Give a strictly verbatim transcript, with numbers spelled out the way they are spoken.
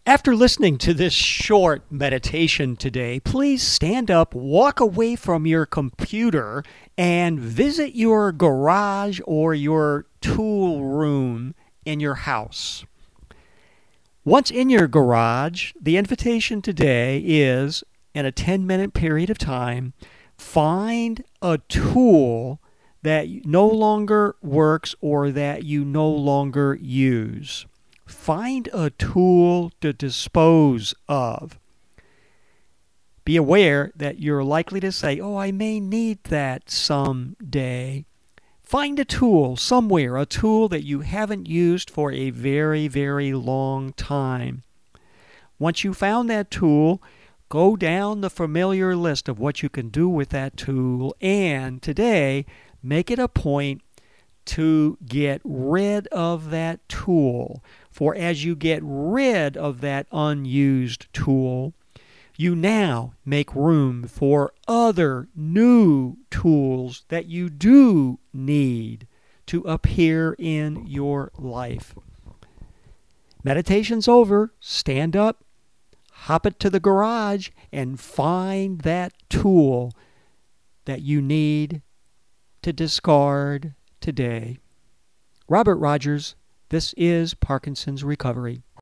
After listening to this short meditation today, please stand up, walk away from your computer, and visit your garage or your tool room in your house. Once in your garage, the invitation today is, in a ten-minute period of time, find a tool that no longer works or that you no longer use. Find a tool to dispose of. Be aware that you're likely to say, oh, I may need that someday. Find a tool somewhere, a tool that you haven't used for a very, very long time. Once you found that tool, go down the familiar list of what you can do with that tool, and today, make it a point to get rid of that tool. For as you get rid of that unused tool, you now make room for other new tools that you do need to appear in your life. Meditation's over. Stand up, hop it to the garage, and find that tool that you need to discard today. Robert Rogers, this is Parkinson's Recovery.